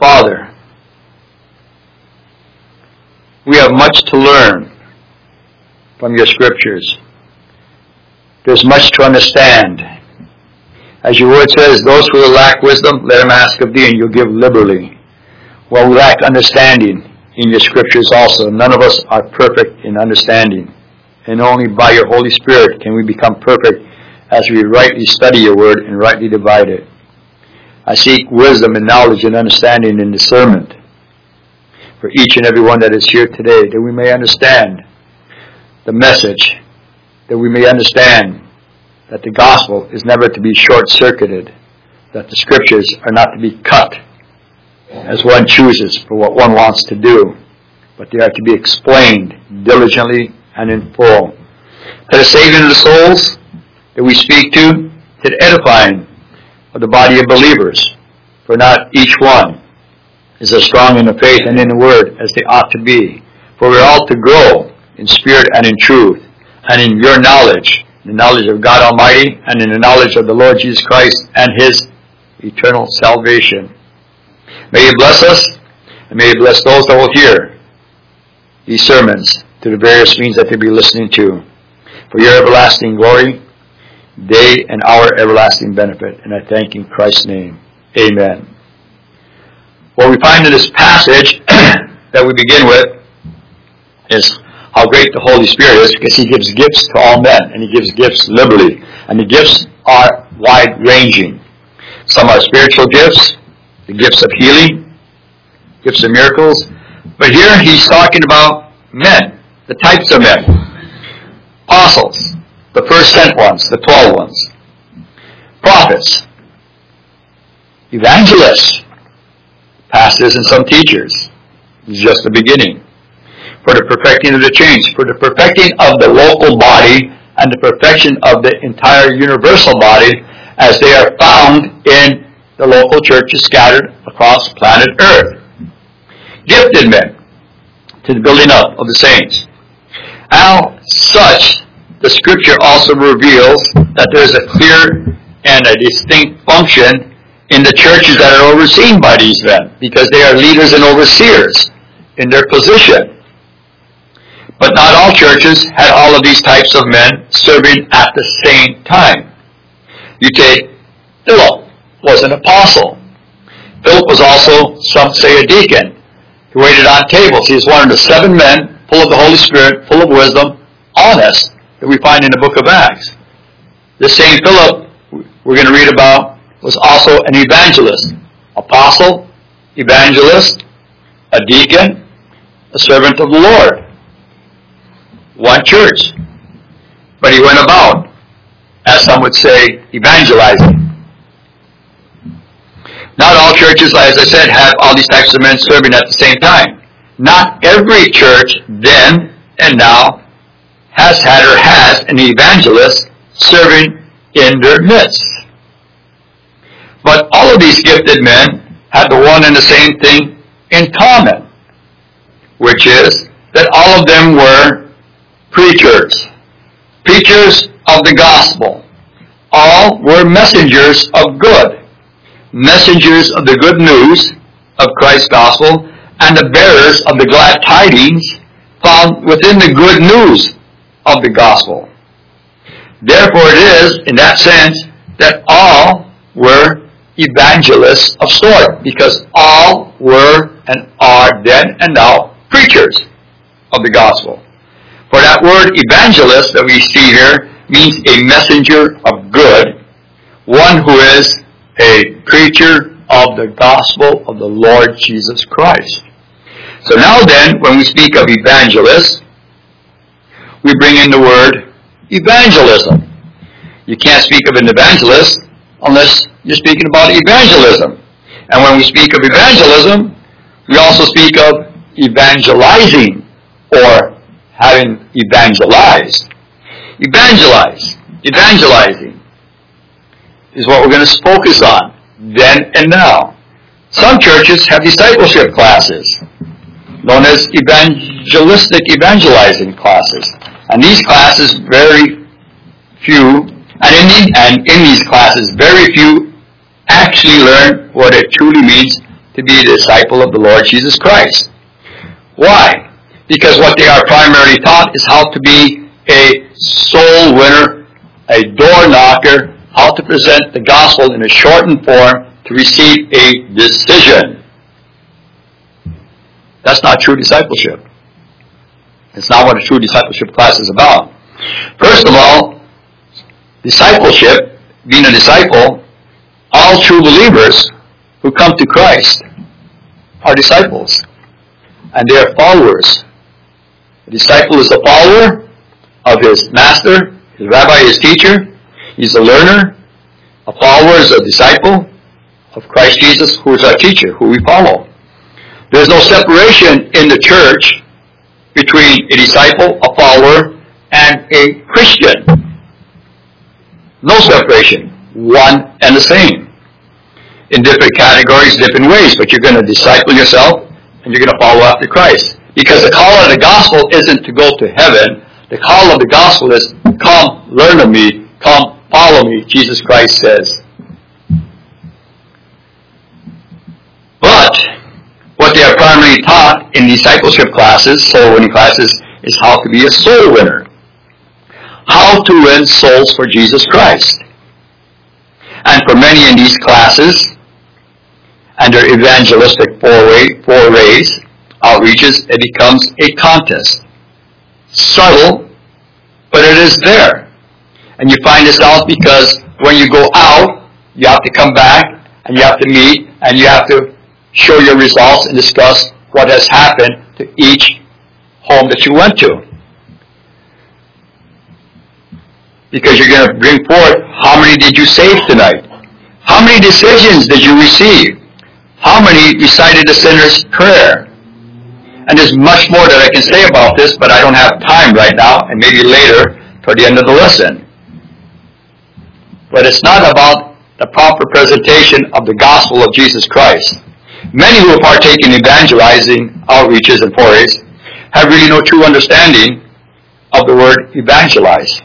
Father, we have much to learn from your scriptures. There's much to understand. As your word says, those who lack wisdom, let them ask of thee, and you'll give liberally. Well, we lack understanding in your scriptures also. None of us are perfect in understanding. And only by your Holy Spirit can we become perfect as we rightly study your word and rightly divide it. I seek wisdom and knowledge and understanding and discernment for each and every one that is here today, that we may understand the message, that we may understand that the gospel is never to be short-circuited, that the scriptures are not to be cut as one chooses for what one wants to do, but they are to be explained diligently and in full. To the saving of the souls that we speak to the edifying of the body of believers, for not each one is as strong in the faith and in the word as they ought to be. For we're all to grow in spirit and in truth, and in your knowledge, the knowledge of God Almighty, and in the knowledge of the Lord Jesus Christ and His eternal salvation. May you bless us, and may you bless those that will hear these sermons to the various means that they be listening to. For your everlasting glory, day and our everlasting benefit. And I thank you in Christ's name. Amen. What we find in this passage that we begin with is how great the Holy Spirit is, because He gives gifts to all men, and He gives gifts liberally. And the gifts are wide-ranging. Some are spiritual gifts, the gifts of healing, gifts of miracles. But here He's talking about men, the types of men. Apostles, the first sent ones, the 12 ones. Prophets, evangelists, pastors and some teachers. This is just the beginning. For the perfecting of the change, for the perfecting of the local body and the perfection of the entire universal body as they are found in the local churches scattered across planet Earth. Gifted men to the building up of the saints. As such, the Scripture also reveals that there is a clear and a distinct function in the churches that are overseen by these men, because they are leaders and overseers in their position. But not all churches had all of these types of men serving at the same time. You take Philip, was an apostle. Philip was also, some say, a deacon. He waited on tables. He was one of the 7 men, full of the Holy Spirit, full of wisdom, honest, that we find in the book of Acts. This same Philip we're going to read about was also an evangelist. Apostle, evangelist, a deacon, a servant of the Lord. One church. But he went about, as some would say, evangelizing. Not all churches, as I said, have all these types of men serving at the same time. Not every church then and now has had or has an evangelist serving in their midst. But all of these gifted men had the one and the same thing in common, which is that all of them were preachers. Preachers of the gospel. All were messengers of good. Messengers of the good news of Christ's gospel, and the bearers of the glad tidings found within the good news of the gospel. Therefore it is, in that sense, that all were evangelists of sort, because all were and are then and now preachers of the gospel. For that word evangelist that we see here means a messenger of good, one who is a preacher of the gospel of the Lord Jesus Christ. So now then, when we speak of evangelists, we bring in the word evangelism. You can't speak of an evangelist unless you're speaking about evangelism. And when we speak of evangelism, we also speak of evangelizing or having evangelized. Evangelizing is what we're going to focus on then and now. Some churches have discipleship classes known as evangelizing classes. And these classes, very few, and in these classes, very few actually learn what it truly means to be a disciple of the Lord Jesus Christ. Why? Because what they are primarily taught is how to be a soul winner, a door knocker, how to present the gospel in a shortened form to receive a decision. That's not true discipleship. It's not what a true discipleship class is about. First of all, discipleship, being a disciple, all true believers who come to Christ are disciples. And they are followers. A disciple is a follower of his master, his rabbi, his teacher. He's a learner. A follower is a disciple of Christ Jesus, who is our teacher, who we follow. There's no separation in the church between a disciple, a follower, and a Christian. No separation. One and the same. In different categories, different ways, but you're going to disciple yourself and you're going to follow after Christ. Because the call of the gospel isn't to go to heaven. The call of the gospel is, come, learn of me, come, follow me, Jesus Christ says. But what they are primarily taught in discipleship classes, soul winning classes, is how to be a soul winner. How to win souls for Jesus Christ. And for many in these classes, and their evangelistic forays, outreaches, it becomes a contest. Subtle, but it is there. And you find this out because when you go out, you have to come back, and you have to meet, and you have to show your results and discuss what has happened to each home that you went to. Because you're going to bring forth, how many did you save tonight? How many decisions did you receive? How many recited the sinner's prayer? And there's much more that I can say about this, but I don't have time right now, and maybe later, toward the end of the lesson. But it's not about the proper presentation of the gospel of Jesus Christ. Many who partake in evangelizing outreaches and forays have really no true understanding of the word evangelize.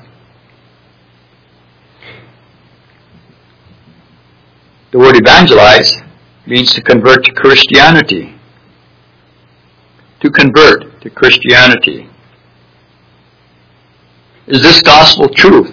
The word evangelize means to convert to Christianity. To convert to Christianity. Is this gospel truth?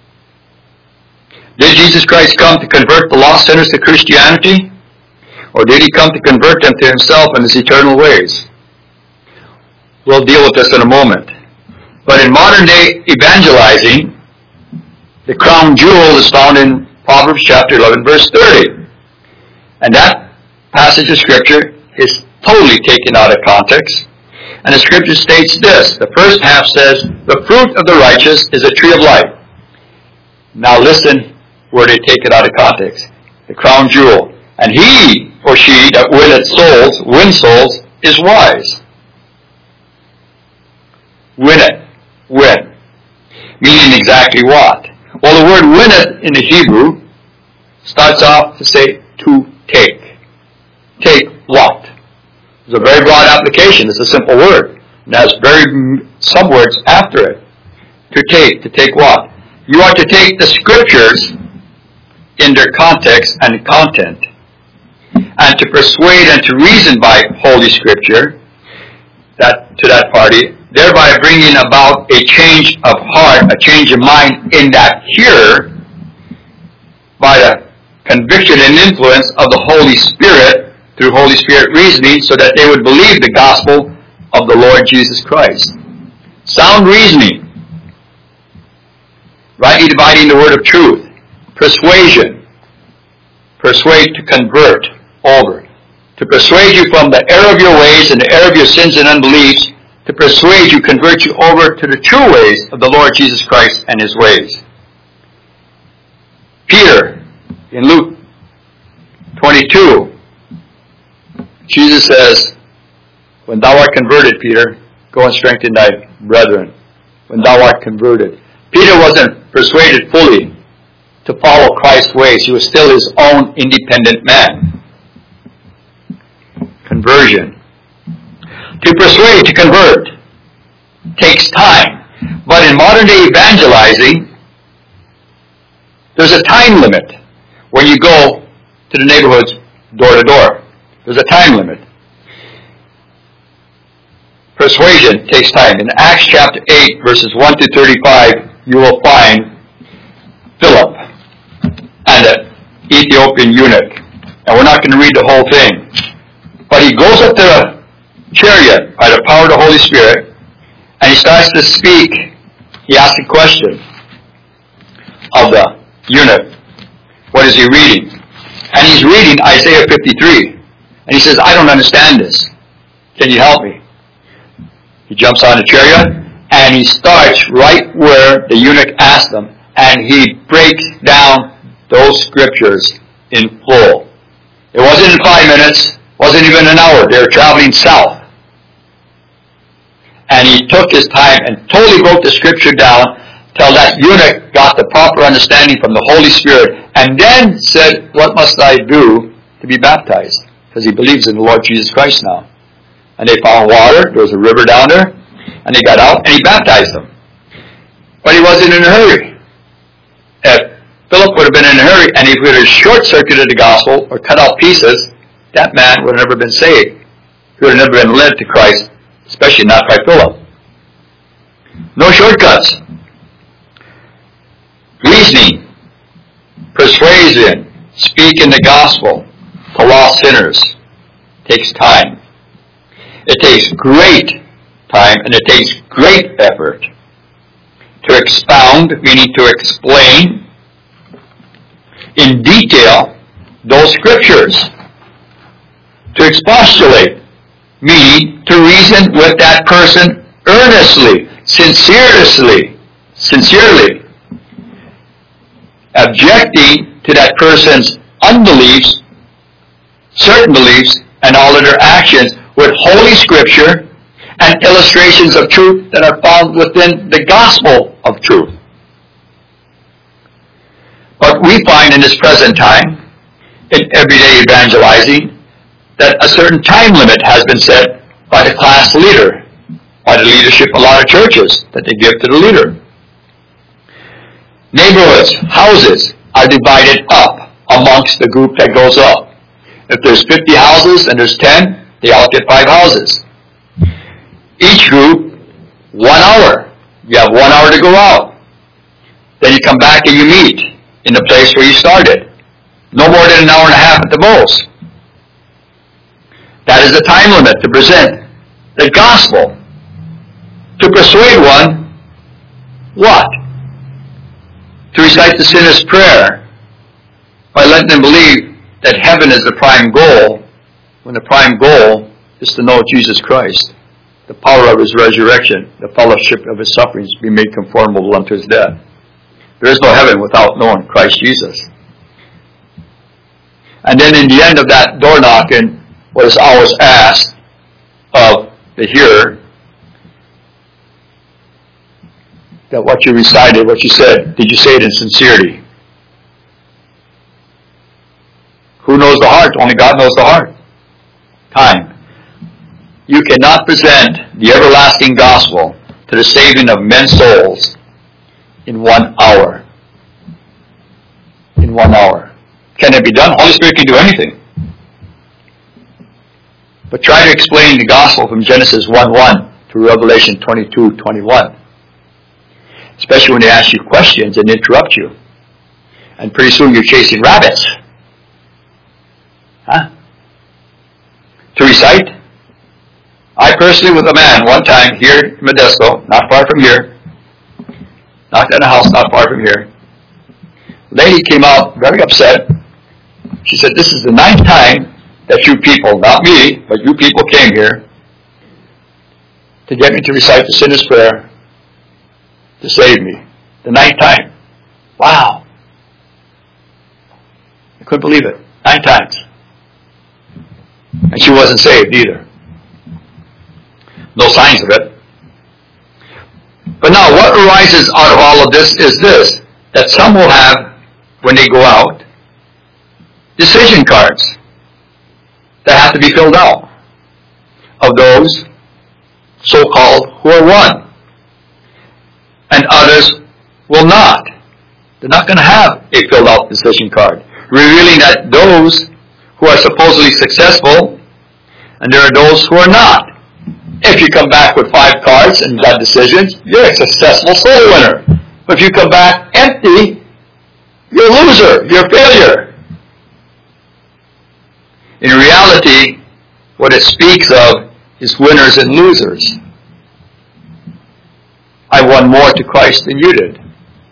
Did Jesus Christ come to convert the lost sinners to Christianity? Or did he come to convert them to himself and his eternal ways? We'll deal with this in a moment. But in modern day evangelizing, the crown jewel is found in Proverbs chapter 11, verse 30. And that passage of Scripture is totally taken out of context. And the Scripture states this. The first half says, the fruit of the righteous is a tree of life. Now listen where they take it out of context. The crown jewel. And he or she that wins souls, is wise. Win. Meaning exactly what? Well, the word winneth in the Hebrew starts off to say to take. Take what? It's a very broad application. It's a simple word. It has very some words after it. To take what? You are to take the Scriptures in their context and content, and to persuade and to reason by Holy Scripture to that party, thereby bringing about a change of heart, a change of mind in that hearer by the conviction and influence of the Holy Spirit through Holy Spirit reasoning, so that they would believe the gospel of the Lord Jesus Christ. Sound reasoning. Rightly dividing the word of truth. Persuasion. Persuade, to convert over. To persuade you from the error of your ways and the error of your sins and unbeliefs. To persuade you, convert you over to the true ways of the Lord Jesus Christ and his ways. Peter, in Luke 22, Jesus says, when thou art converted, Peter, go and strengthen thy brethren. When thou art converted. Peter wasn't persuaded fully to follow Christ's ways. He was still his own independent man. Conversion. To persuade, to convert, takes time. But in modern day evangelizing, there's a time limit when you go to the neighborhoods door to door. There's a time limit. Persuasion takes time. In Acts chapter 8, verses 1 to 35, you will find Philip and the Ethiopian eunuch. And we're not going to read the whole thing. But he goes up to the chariot by the power of the Holy Spirit, and he starts to speak. He asks a question of the eunuch. What is he reading? And he's reading Isaiah 53. And he says, I don't understand this. Can you help me? He jumps on the chariot, and he starts right where the eunuch asked him, and he breaks down those scriptures in full. It wasn't in 5 minutes, wasn't even an hour. They were traveling south. And he took his time and totally broke the scripture down till that eunuch got the proper understanding from the Holy Spirit, and then said, what must I do to be baptized? Because he believes in the Lord Jesus Christ now. And they found water, there was a river down there, and they got out and he baptized them. But he wasn't in a hurry. If Philip would have been in a hurry, and he would have short-circuited the gospel or cut out pieces, that man would have never been saved. He would have never been led to Christ, especially not by Philip. No shortcuts. Reasoning, persuasion, speaking the gospel to lost sinners takes time. It takes great time, and it takes great effort to expound, meaning to explain in detail those scriptures. To expostulate, meaning to reason with that person earnestly, sincerely, objecting to that person's unbeliefs, certain beliefs, and all of their actions with Holy Scripture and illustrations of truth that are found within the gospel of truth. But we find in this present time, in everyday evangelizing, that a certain time limit has been set by the class leader, by the leadership of a lot of churches that they give to the leader. Neighborhoods, houses are divided up amongst the group that goes up. If there's 50 houses and there's 10, they all get 5 houses. Each group, 1 hour. You have 1 hour to go out. Then you come back and you meet in the place where you started. No more than an hour and a half at the most. That is the time limit to present the gospel. To persuade one, what? To recite the sinner's prayer by letting them believe that heaven is the prime goal, when the prime goal is to know Jesus Christ, the power of his resurrection, the fellowship of his sufferings, be made conformable unto his death. There is no heaven without knowing Christ Jesus. And then in the end of that door knocking, what is always asked of the hearer, that what you recited, what you said, did you say it in sincerity? Who knows the heart? Only God knows the heart. Time. You cannot present the everlasting gospel to the saving of men's souls in 1 hour. In 1 hour. Can it be done? Holy Spirit can do anything. But try to explain the gospel from Genesis 1:1 to Revelation 22:21. Especially when they ask you questions and interrupt you. And pretty soon you're chasing rabbits. Huh? To recite. I personally was a man one time here in Modesto, not far from here. Knocked on a house not far from here. Lady came out very upset. She said, this is the 9th time that you people, not me, but you people came here to get me to recite the sinner's prayer to save me. The 9th time. Wow. I couldn't believe it. 9 times. And she wasn't saved either. No signs of it. But now what arises out of all of this is this, that some will have, when they go out, decision cards that have to be filled out of those so-called who are won. And others will not. They're not going to have a filled out decision card, revealing that those who are supposedly successful and there are those who are not. If you come back with 5 cards and got decisions, you're a successful soul winner. But if you come back empty, you're a loser. You're a failure. In reality, what it speaks of is winners and losers. I won more to Christ than you did.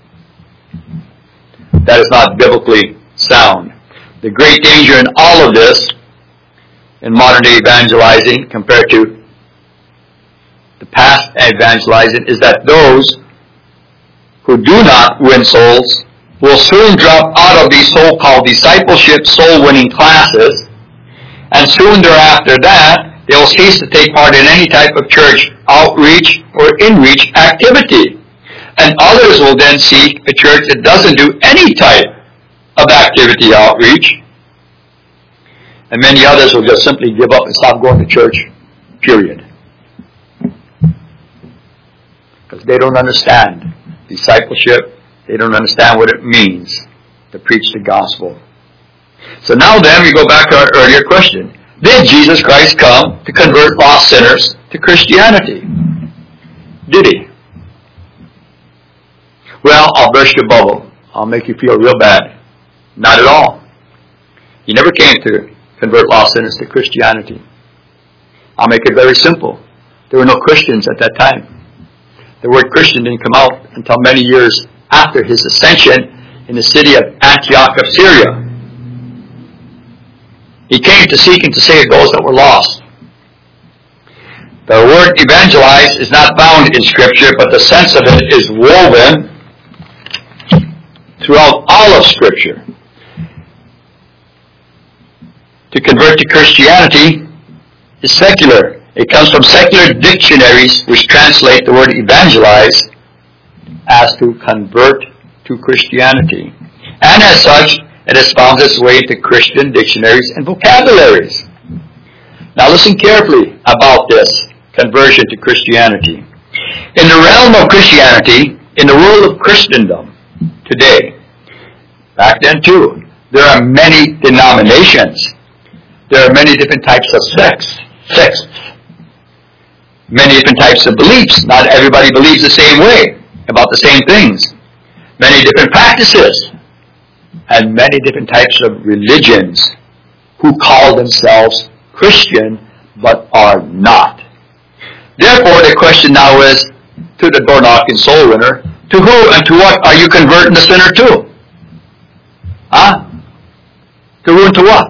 That is not biblically sound. The great danger in all of this, in modern day evangelizing compared to the past evangelizing, is that those who do not win souls will soon drop out of these so-called discipleship soul-winning classes, and soon thereafter that, they will cease to take part in any type of church outreach or in-reach activity. And others will then seek a church that doesn't do any type of activity outreach. And many others will just simply give up and stop going to church, period. Because they don't understand discipleship. They don't understand what it means to preach the gospel. So now then, we go back to our earlier question. Did Jesus Christ come to convert lost sinners to Christianity? Did he? Well, I'll burst your bubble. I'll make you feel real bad. Not at all. He never came to convert lost sinners to Christianity. I'll make it very simple. There were no Christians at that time. The word Christian didn't come out until many years after his ascension in the city of Antioch of Syria. He came to seek and to save those that were lost. The word evangelize is not found in Scripture, but the sense of it is woven throughout all of Scripture. To convert to Christianity is secular. It comes from secular dictionaries which translate the word evangelize as to convert to Christianity. And as such, it has found its way into Christian dictionaries and vocabularies. Now listen carefully about this conversion to Christianity. In the realm of Christianity, in the world of Christendom today, back then too, there are many denominations. There are many different types of sects, many different types of beliefs. Not everybody believes the same way about the same things. Many different practices. And many different types of religions who call themselves Christian but are not. Therefore, the question now is to the door-knocking soul winner, to who and to what are you converting the sinner to? To who and to what?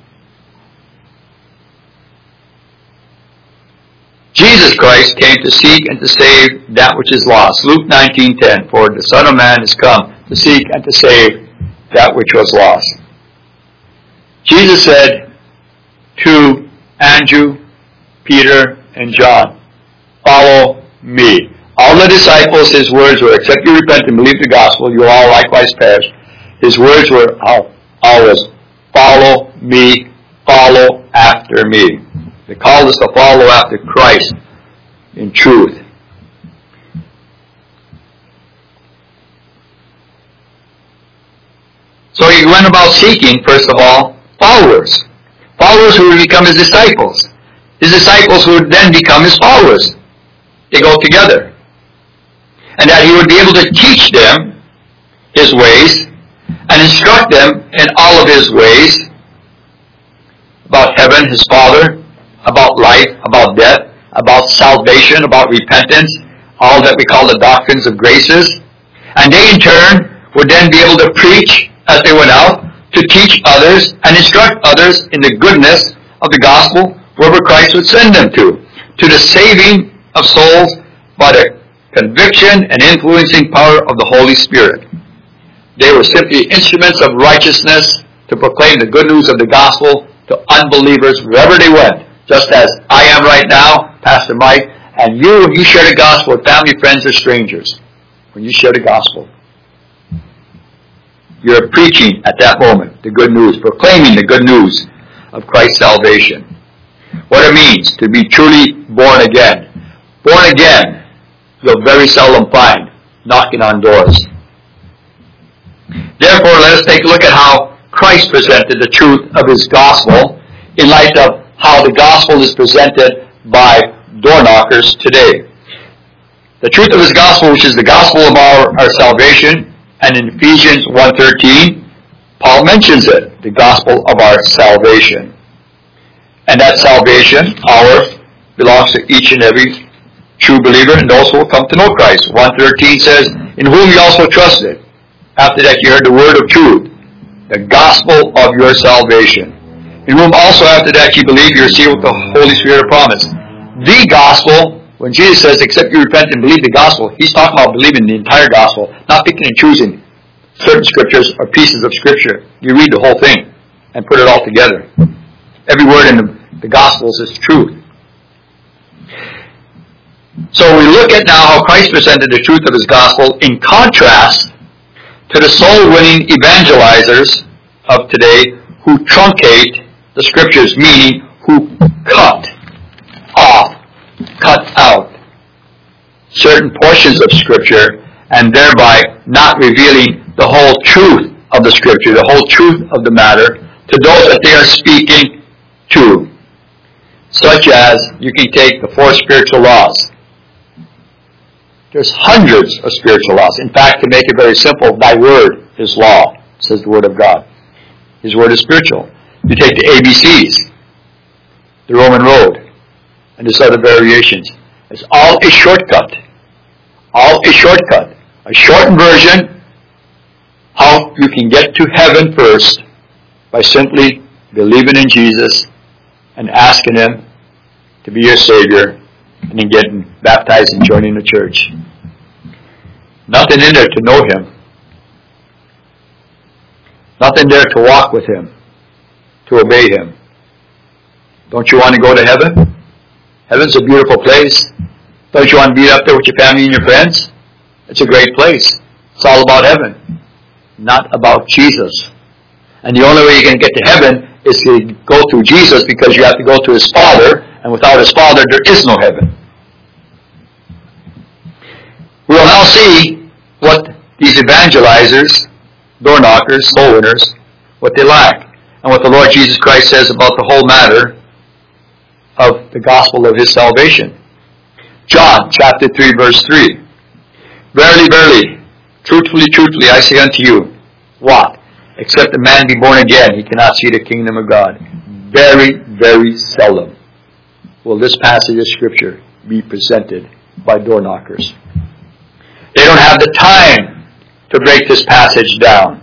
Jesus Christ came to seek and to save that which is lost. Luke 19:10, for the Son of Man is come to seek and to save that which was lost. Jesus said to Andrew, Peter, and John, follow me. All the disciples, his words were, except you repent and believe the gospel, you will all likewise perish. His words were always, follow me, follow after me. They called us to follow after Christ in truth. So he went about seeking, first of all, followers. Followers who would become his disciples. His disciples who would then become his followers. They go together. And that he would be able to teach them his ways and instruct them in all of his ways about heaven, his Father, about life, about death, about salvation, about repentance, all that we call the doctrines of graces. And they in turn would then be able to preach as they went out, to teach others and instruct others in the goodness of the gospel wherever Christ would send them to the saving of souls by the conviction and influencing power of the Holy Spirit. They were simply instruments of righteousness to proclaim the good news of the gospel to unbelievers wherever they went, just as I am right now, Pastor Mike, and you, when you share the gospel with family, friends, or strangers, when you share the gospel, you're preaching at that moment the good news, proclaiming the good news of Christ's salvation. What it means to be truly born again. Born again, you'll very seldom find knocking on doors. Therefore, let us take a look at how Christ presented the truth of his gospel in light of how the gospel is presented by door knockers today. The truth of his gospel, which is the gospel of our salvation, and in Ephesians 1:13, Paul mentions it, the gospel of our salvation. And that salvation, belongs to each and every true believer and those who will come to know Christ. 1:13 says, in whom you also trusted, after that you heard the word of truth, the gospel of your salvation. In whom also after that you believe, you are sealed with the Holy Spirit of promise. The gospel, when Jesus says, except you repent and believe the gospel, he's talking about believing the entire gospel, not picking and choosing certain scriptures or pieces of scripture. You read the whole thing and put it all together. Every word in the gospels is truth. So we look at now how Christ presented the truth of his gospel in contrast to the soul-winning evangelizers of today who truncate the scriptures, meaning who cut out certain portions of scripture and thereby not revealing the whole truth of the scripture, the whole truth of the matter to those that they are speaking to. Such as, you can take the 4 spiritual laws. There's hundreds of spiritual laws. In fact, to make it very simple, thy word is law, says the word of God. His word is spiritual. You take the ABCs, the Roman road, and there's other variations. It's all a shortcut. All a shortcut. A shortened version, how you can get to heaven first by simply believing in Jesus and asking him to be your Savior and then getting baptized and joining the church. Nothing in there to know him. Nothing there to walk with him, to obey him. Don't you want to go to heaven? Heaven's a beautiful place. Don't you want to be up there with your family and your friends? It's a great place. It's all about heaven, not about Jesus. And the only way you can get to heaven is to go through Jesus, because you have to go to his Father, and without his Father there is no heaven. We will now see what these evangelizers, door knockers, soul winners, what they lack, and what the Lord Jesus Christ says about the whole matter of the gospel of his salvation. John chapter 3 verse 3. Verily, verily, truthfully, truthfully, I say unto you, what? Except a man be born again, he cannot see the kingdom of God. Very, very seldom will this passage of Scripture be presented by door knockers. They don't have the time to break this passage down.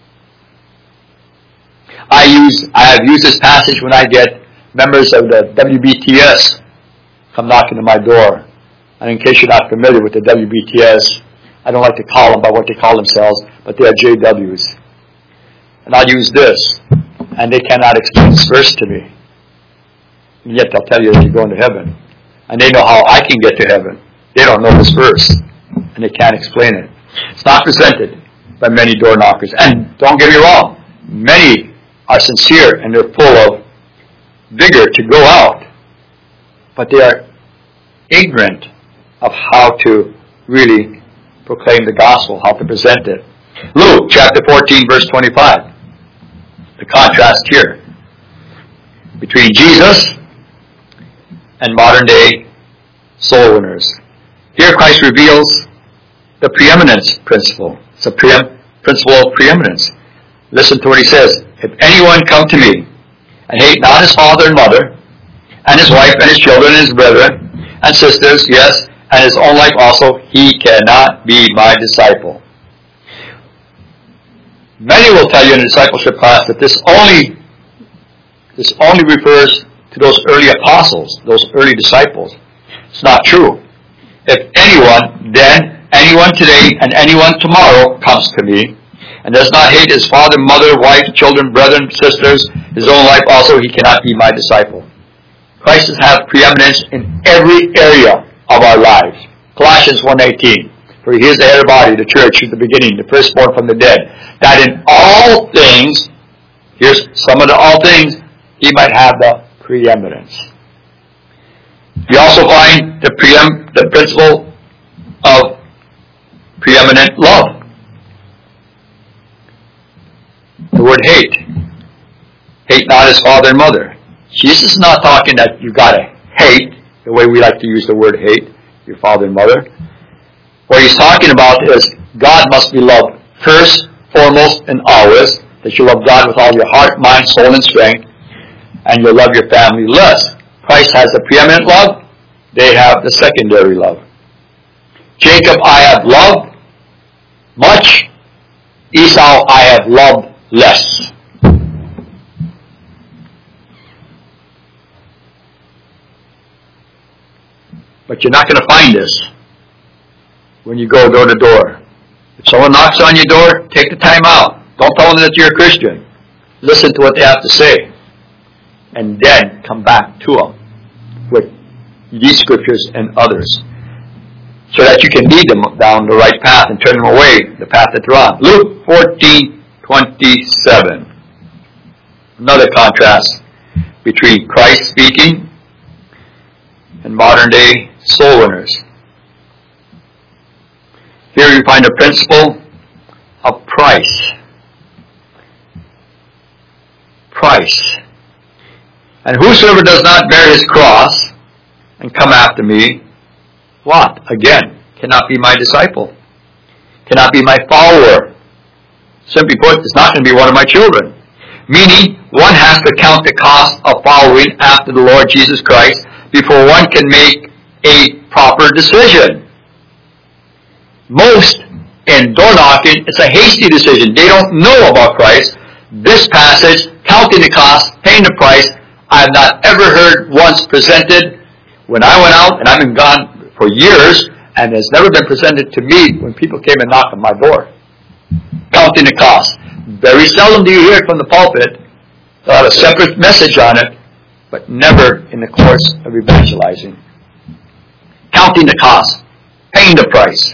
I have used this passage when I get members of the WBTS come knocking to my door. And in case you're not familiar with the WBTS, I don't like to call them by what they call themselves, but they are JWs. And I'll use this, and they cannot explain this verse to me. And yet they'll tell you that you're going to heaven. And they know how I can get to heaven. They don't know this verse, and they can't explain it. It's not presented by many door knockers. And don't get me wrong, many are sincere and they're full of vigor to go out, but they are ignorant of how to really proclaim the gospel, how to present it. Luke chapter 14 verse 25. The contrast here between Jesus and modern day soul winners. Here Christ reveals the preeminence principle. It's a principle of preeminence. Listen to what he says. If anyone come to me and hate not his father and mother, and his wife and his children and his brethren and sisters, yes, and his own life also, he cannot be my disciple. Many will tell you in the discipleship class that this only refers to those early apostles, those early disciples. It's not true. If anyone then, anyone today, and anyone tomorrow comes to me, and does not hate his father, mother, wife, children, brethren, sisters, his own life also, he cannot be my disciple. Christ has preeminence in every area of our lives. Colossians 1:18. For he is the head of the body, the church, who's the beginning, the firstborn from the dead, that in all things, here's some of the all things, he might have the preeminence. We also find the principle of preeminent love. The word hate. Hate not his father and mother. Jesus is not talking that you got to hate, the way we like to use the word hate, your father and mother. What he's talking about is God must be loved first, foremost, and always. That you love God with all your heart, mind, soul, and strength. And you love your family less. Christ has the preeminent love. They have the secondary love. Jacob I have loved much. Esau I have loved less. But you're not going to find this when you go door to door. If someone knocks on your door, take the time out. Don't tell them that you're a Christian. Listen to what they have to say. And then come back to them with these scriptures and others. So that you can lead them down the right path and turn them away the path that they're on. Luke 14:27. Another contrast between Christ speaking and modern day soul winners. Here you find a principle of price. Price. And whosoever does not bear his cross and come after me, what? Again, cannot be my disciple. Cannot be my follower. Simply put, it's not going to be one of my children. Meaning, one has to count the cost of following after the Lord Jesus Christ before one can make a proper decision. Most in door knocking, it's a hasty decision. They don't know about Christ. This passage, counting the cost, paying the price, I have not ever heard once presented when I went out, and I've been gone for years, and it's never been presented to me when people came and knocked on my door. Counting the cost. Very seldom do you hear it from the pulpit. They'll have a separate message on it, but never in the course of evangelizing. Counting the cost. Paying the price.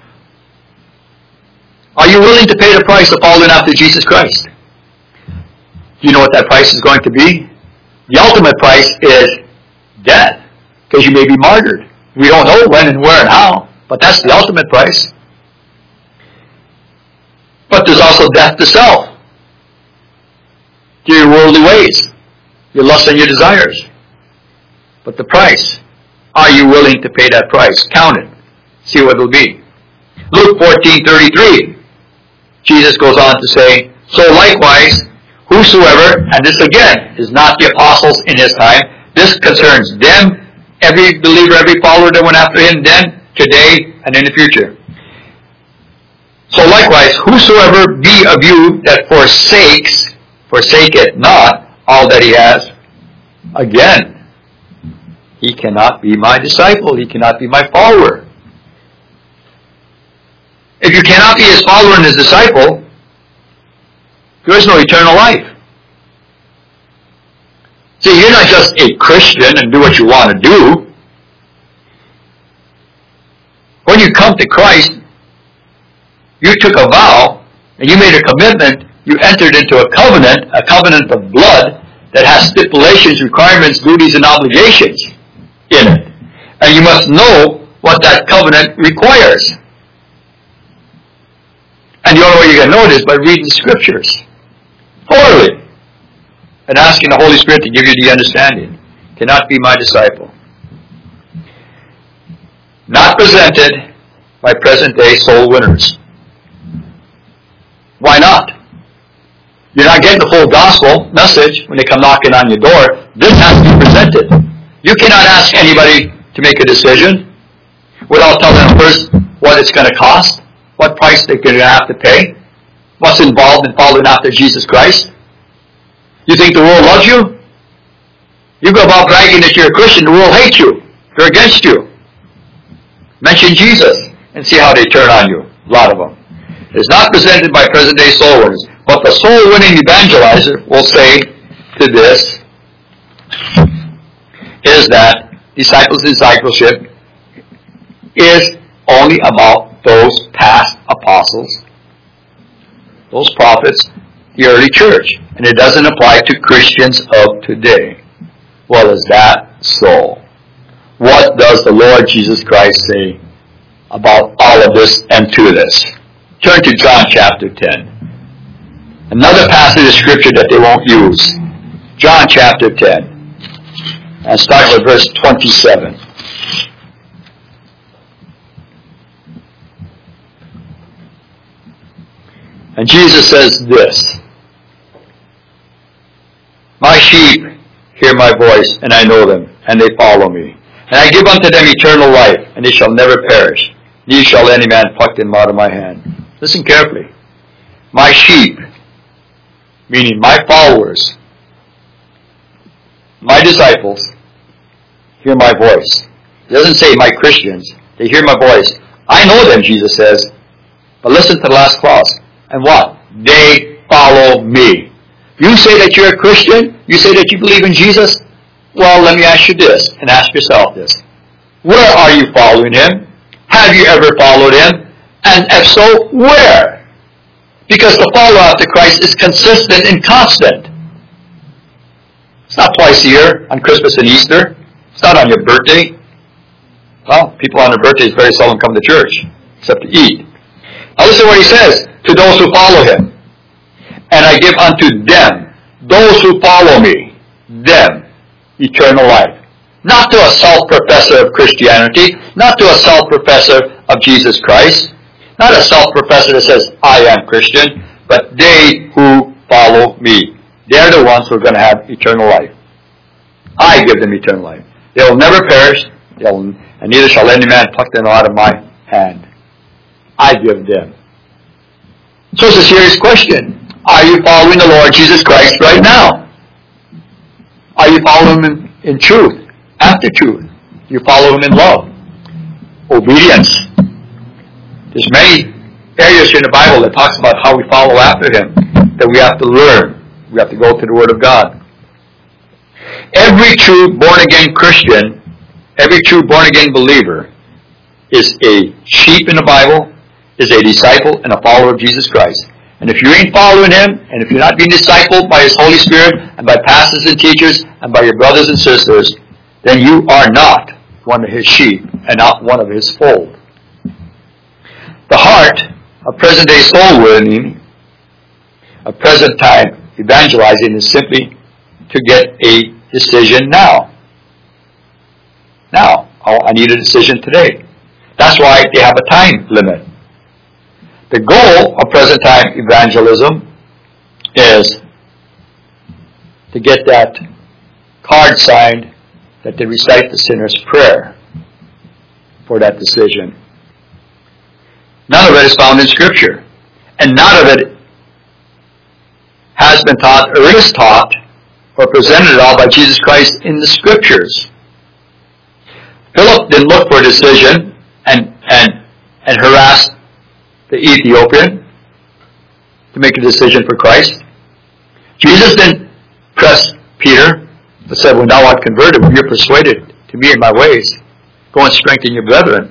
Are you willing to pay the price of following after Jesus Christ? Do you know what that price is going to be? The ultimate price is death, because you may be martyred. We don't know when and where and how, but that's the ultimate price. But there's also death to self, to your worldly ways, your lusts and your desires. But the price, are you willing to pay that price? Count it. See what it will be. Luke 14:33. Jesus goes on to say, so likewise, whosoever, and this again is not the apostles in his time, this concerns them, every believer, every follower that went after him then, today, and in the future. So likewise, whosoever be of you that forsaketh not all that he has, again, he cannot be my disciple, he cannot be my follower. If you cannot be his follower and his disciple, there is no eternal life. See, you're not just a Christian and do what you want to do. When you come to Christ, you took a vow and you made a commitment. You entered into a covenant of blood that has stipulations, requirements, duties, and obligations in it. And you must know what that covenant requires. And the only way you can know it is by reading the scriptures thoroughly and asking the Holy Spirit to give you the understanding. Cannot be my disciple. Not presented by present day soul winners. Why not? You're not getting the full gospel message when they come knocking on your door. This has to be presented. You cannot ask anybody to make a decision without telling them first what it's going to cost, what price they're going to have to pay, what's involved in following after Jesus Christ. You think the world loves you? You go about bragging that you're a Christian, the world hates you. They're against you. Mention Jesus and see how they turn on you. A lot of them. It's not presented by present-day soul winners, but the soul-winning evangelizer will say to this is that discipleship is only about those past apostles, those prophets, the early church. And it doesn't apply to Christians of today. Well, is that so? What does the Lord Jesus Christ say about all of this and to this? Turn to John chapter 10. Another passage of scripture that they won't use. John chapter 10. And start with verse 27. And Jesus says this, "My sheep hear my voice, and I know them, and they follow me. And I give unto them eternal life, and they shall never perish. Neither shall any man pluck them out of my hand." Listen carefully. My sheep, meaning my followers, my disciples, hear my voice. It doesn't say my Christians. They hear my voice. I know them, Jesus says. But listen to the last clause. And what? They follow me. You say that you're a Christian? You say that you believe in Jesus? Well, let me ask you this, and ask yourself this. Where are you following Him? Have you ever followed Him? And if so, where? Because to follow after Christ is consistent and constant. It's not twice a year, on Christmas and Easter. It's not on your birthday. Well, people on their birthdays very seldom come to church, except to eat. Now listen to what He says, to those who follow Him. And I give unto them, those who follow me, them, eternal life. Not to a self-professor of Christianity, not to a self-professor of Jesus Christ, not a self-professor that says, I am Christian, but they who follow me. They're the ones who are going to have eternal life. I give them eternal life. They will never perish, and neither shall any man pluck them out of my hand. I give them. So it's a serious question. Are you following the Lord Jesus Christ right now? Are you following Him in truth, after truth? You follow Him in love, obedience. There's many areas here in the Bible that talks about how we follow after Him, that we have to learn. We have to go to the Word of God. Every true born-again Christian, every true born-again believer is a sheep in the Bible, is a disciple and a follower of Jesus Christ. And if you ain't following Him, and if you're not being discipled by His Holy Spirit, and by pastors and teachers, and by your brothers and sisters, then you are not one of His sheep, and not one of His fold. The heart of present-day soul winning, of present-time evangelizing, is simply to get a decision now. Now, I need a decision today. That's why they have a time limit. The goal of present-time evangelism is to get that card signed that they recite the sinner's prayer for that decision. None of it is found in Scripture. And none of it has been taught or is taught or presented at all by Jesus Christ in the Scriptures. Philip didn't look for a decision and harass the Ethiopian to make a decision for Christ. Jesus didn't press Peter, but said, when thou art converted, when you're persuaded to me in my ways, go and strengthen your brethren.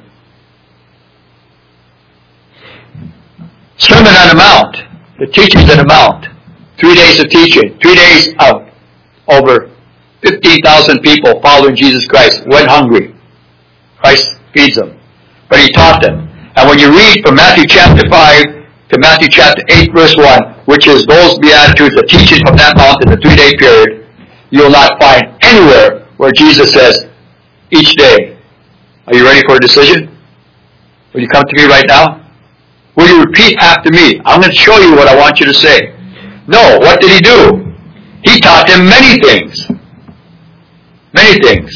Sermon on the Mount, the teachings on the Mount, 3 days of teaching, 3 days of over 15,000 people following Jesus Christ, went hungry. Christ feeds them. But He taught them. And when you read from Matthew chapter 5 to Matthew chapter 8 verse 1, which is those Beatitudes, the teaching from that mount in the 3-day period, you will not find anywhere where Jesus says, each day, are you ready for a decision? Will you come to me right now? Will you repeat after me? I'm going to show you what I want you to say. No, what did He do? He taught them many things. Many things.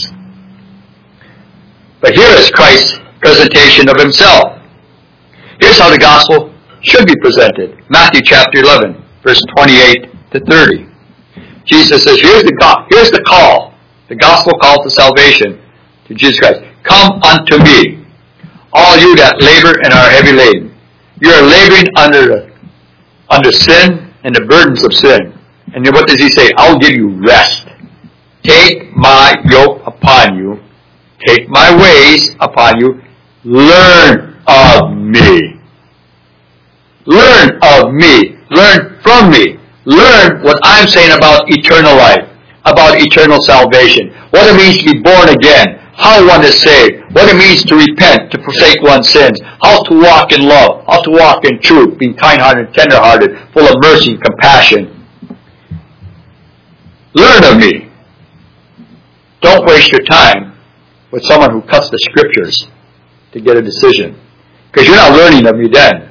But here is Christ's presentation of Himself. Here's how the gospel should be presented. Matthew chapter 11, verse 28 to 30. Jesus says, here's the call, the gospel call to salvation to Jesus Christ. Come unto me, all you that labor and are heavy laden. You are laboring under sin and the burdens of sin. And then what does He say? I'll give you rest. Take my yoke upon you. Take my ways upon you. Learn of me. Learn of me. Learn from me. Learn what I'm saying about eternal life, about eternal salvation, what it means to be born again, how one is saved, what it means to repent, to forsake one's sins, how to walk in love, how to walk in truth, being kind-hearted, tender-hearted, full of mercy and compassion. Learn of me. Don't waste your time with someone who cuts the scriptures to get a decision. Because you're not learning of me then.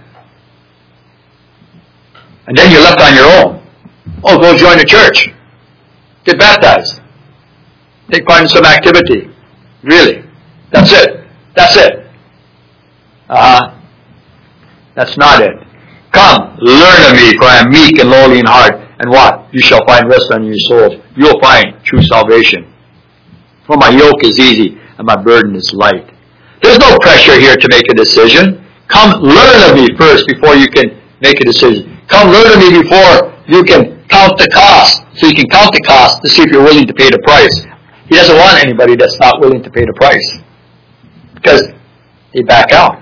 And then you're left on your own. Oh, go join a church. Get baptized. Take part in some activity. Really. That's it. That's it. That's not it. Come, learn of me, for I am meek and lowly in heart. And what? You shall find rest on your souls. You'll find true salvation. For my yoke is easy and my burden is light. There's no pressure here to make a decision. Come, learn of me first before you can make a decision. Come, learn of me before you can count the cost. So you can count the cost to see if you're willing to pay the price. He doesn't want anybody that's not willing to pay the price. Because they back out.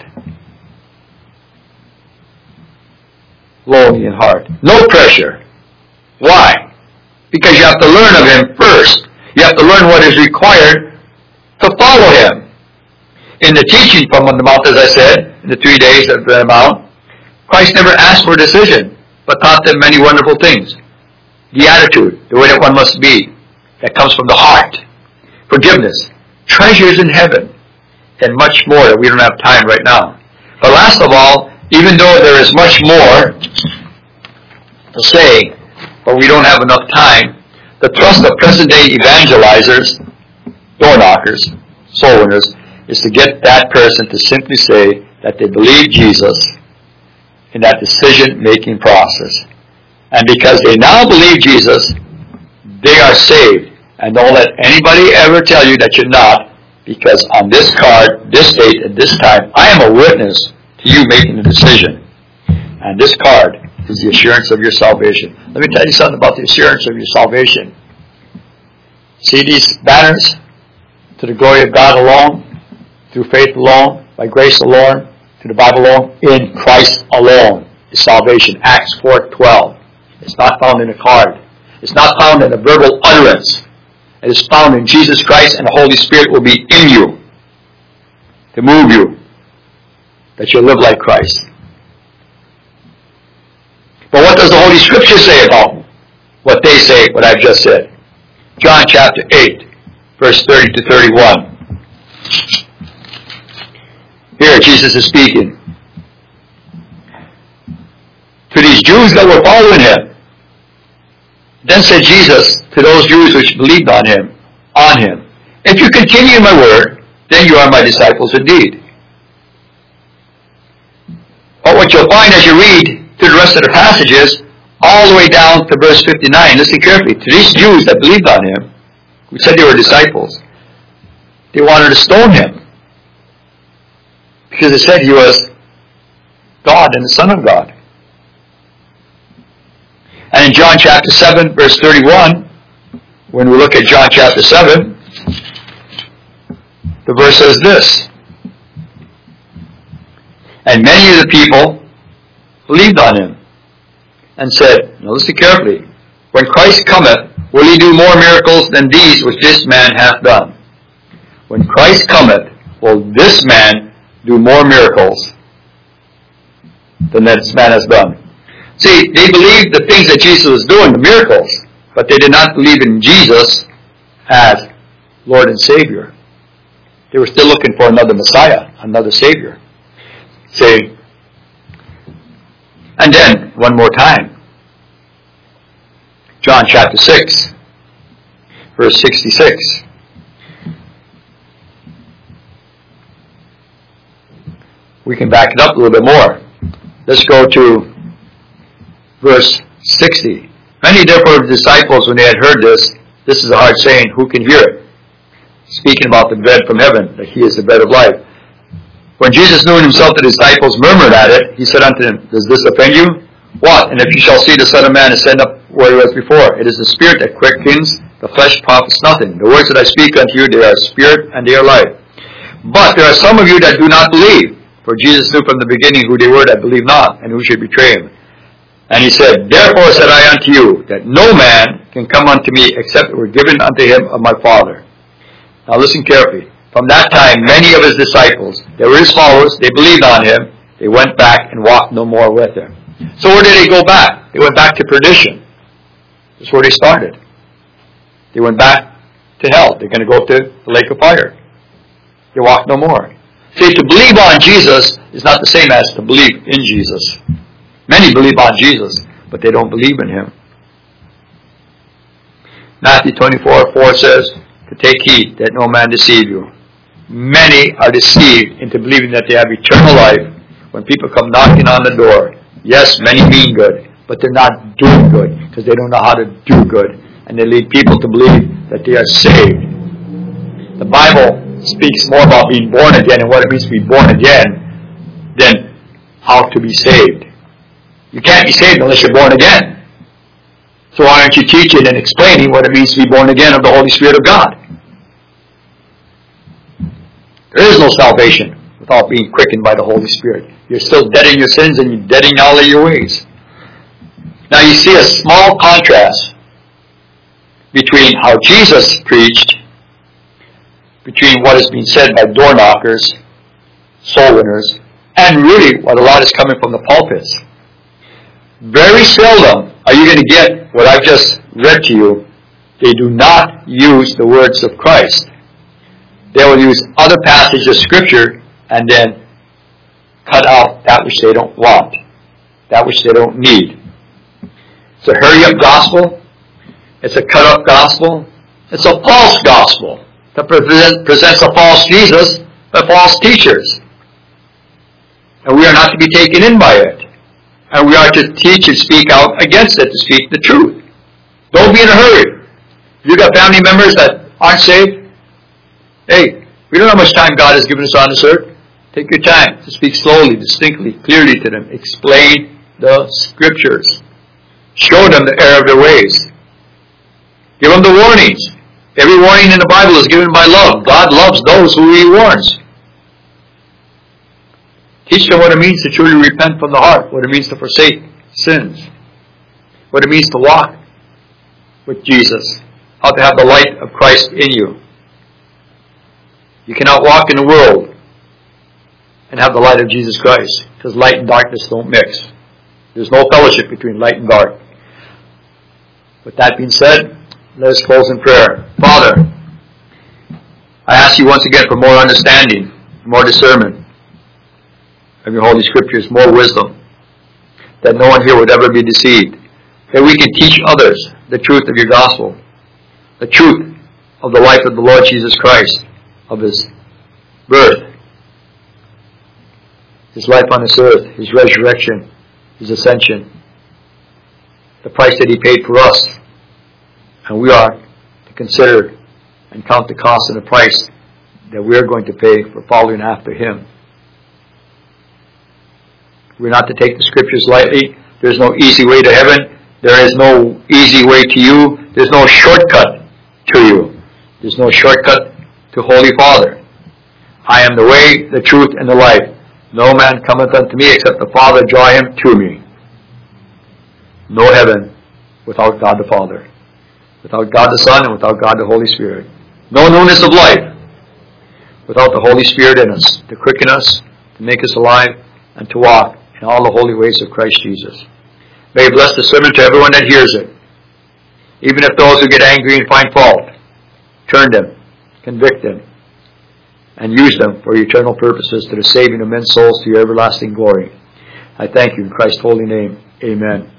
Lowly in heart. No pressure. Why? Because you have to learn of Him first. You have to learn what is required to follow Him. In the teaching from on the Mount, as I said, in the 3 days of the Mount, Christ never asked for a decision, but taught them many wonderful things. The attitude, the way that one must be, that comes from the heart. Forgiveness, treasures in heaven, and much more that we don't have time right now. But last of all, even though there is much more to say, but we don't have enough time, the thrust of present-day evangelizers, door knockers, soul winners, is to get that person to simply say that they believe Jesus in that decision-making process. And because they now believe Jesus, they are saved. And don't let anybody ever tell you that you're not, because on this card, this date, at this time, I am a witness to you making a decision. And this card is the assurance of your salvation. Let me tell you something about the assurance of your salvation. See these banners? To the glory of God alone, through faith alone, by grace alone, to the Bible alone, in Christ alone is salvation. Acts 4:12. It's not found in a card. It's not found in a verbal utterance. It is found in Jesus Christ, and the Holy Spirit will be in you to move you, that you'll live like Christ. But what does the Holy Scripture say about what they say, what I've just said? John chapter 8, verse 30 to 31. Here Jesus is speaking to these Jews that were following Him. Then said Jesus to those Jews which believed on Him, if you continue in my word, then you are my disciples indeed. But what you'll find as you read through the rest of the passages, all the way down to verse 59, listen carefully, to these Jews that believed on Him, who said they were disciples, they wanted to stone Him. Because they said He was God and the Son of God. And in John chapter 7, verse 31, when we look at John chapter 7, the verse says this, and many of the people believed on Him, and said, now listen carefully, when Christ cometh, will He do more miracles than these which this man hath done? When Christ cometh, will this man do more miracles than this man has done? See, they believed the things that Jesus was doing, the miracles, but they did not believe in Jesus as Lord and Savior. They were still looking for another Messiah, another Savior. See, and then, one more time, John chapter 6, verse 66. We can back it up a little bit more. Let's go to verse 60. Many therefore of the disciples, when they had heard this is a hard saying, who can hear it? Speaking about the bread from heaven, that He is the bread of life. When Jesus knew in Himself the disciples murmured at it, He said unto them, does this offend you? What? And if you shall see the Son of Man ascend up where He was before, it is the Spirit that quickens, the flesh profits nothing. The words that I speak unto you, they are spirit and they are life. But there are some of you that do not believe. For Jesus knew from the beginning who they were that believed not, and who should betray Him. And He said, therefore said I unto you, that no man can come unto me, except it were given unto him of my Father. Now listen carefully. From that time, many of His disciples, they were His followers, they believed on Him, they went back and walked no more with Him. So where did they go back? They went back to perdition. That's where they started. They went back to hell. They're going to go to the lake of fire. They walk no more. See, to believe on Jesus is not the same as to believe in Jesus. Many believe on Jesus, but they don't believe in Him. Matthew 24:4 says, to take heed that no man deceive you. Many are deceived into believing that they have eternal life when people come knocking on the door. Yes, many mean good, but they're not doing good because they don't know how to do good. And they lead people to believe that they are saved. The Bible speaks more about being born again and what it means to be born again than how to be saved. You can't be saved unless you're born again. So why aren't you teaching and explaining what it means to be born again of the Holy Spirit of God? There is no salvation without being quickened by the Holy Spirit. You're still dead in your sins and you're dead in all of your ways. Now you see a small contrast between how Jesus preached, between what is being said by door knockers, soul winners, and really what a lot is coming from the pulpits. Very seldom are you going to get what I've just read to you. They do not use the words of Christ. They will use other passages of Scripture and then cut out that which they don't want, that which they don't need. It's a hurry-up gospel. It's a cut-up gospel. It's a false gospel that presents a false Jesus by false teachers. And we are not to be taken in by it. And we are to teach and speak out against it, to speak the truth. Don't be in a hurry. If you got family members that aren't saved, hey, we don't know how much time God has given us on this earth. Take your time to speak slowly, distinctly, clearly to them. Explain the Scriptures. Show them the error of their ways. Give them the warnings. Every warning in the Bible is given by love. God loves those who He warns. Teach them what it means to truly repent from the heart, what it means to forsake sins, what it means to walk with Jesus, how to have the light of Christ in you. You cannot walk in the world and have the light of Jesus Christ, because light and darkness don't mix. There's no fellowship between light and dark. With that being said, let us close in prayer. Father, I ask you once again for more understanding, more discernment of your Holy Scriptures, more wisdom, that no one here would ever be deceived, that we can teach others the truth of your gospel, the truth of the life of the Lord Jesus Christ, of His birth, His life on this earth, His resurrection, His ascension, the price that He paid for us. And we are to consider and count the cost and the price that we are going to pay for following after Him. We're not to take the Scriptures lightly. There's no easy way to heaven. There is no easy way to you. There's no shortcut to you. There's no shortcut to Holy Father. I am the way, the truth, and the life. No man cometh unto me except the Father draw him to me. No heaven without God the Father, without God the Son, and without God the Holy Spirit. No newness of life without the Holy Spirit in us, to quicken us, to make us alive, and to walk in all the holy ways of Christ Jesus. May He bless the sermon to everyone that hears it. Even if those who get angry and find fault, turn them, convict them, and use them for eternal purposes to the saving of men's souls to your everlasting glory. I thank you in Christ's holy name. Amen.